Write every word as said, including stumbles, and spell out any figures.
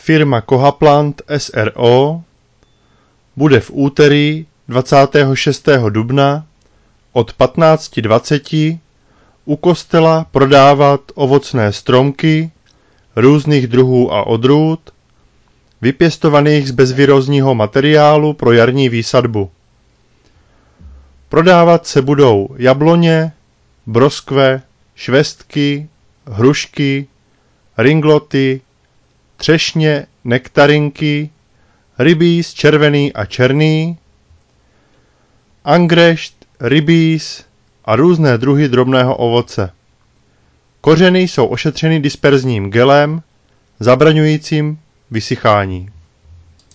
Firma Kohaplant S R O bude v úterý dvacátého šestého dubna od patnáct dvacet u kostela prodávat ovocné stromky různých druhů a odrůd, vypěstovaných z bezvirózního materiálu pro jarní výsadbu. Prodávat se budou jabloně, broskve, švestky, hrušky, ringloty, třešně, nektarinky, rybíz červený a černý, angrešt, rybíz a různé druhy drobného ovoce. Kořeny jsou ošetřeny disperzním gelem, zabraňujícím vysychání.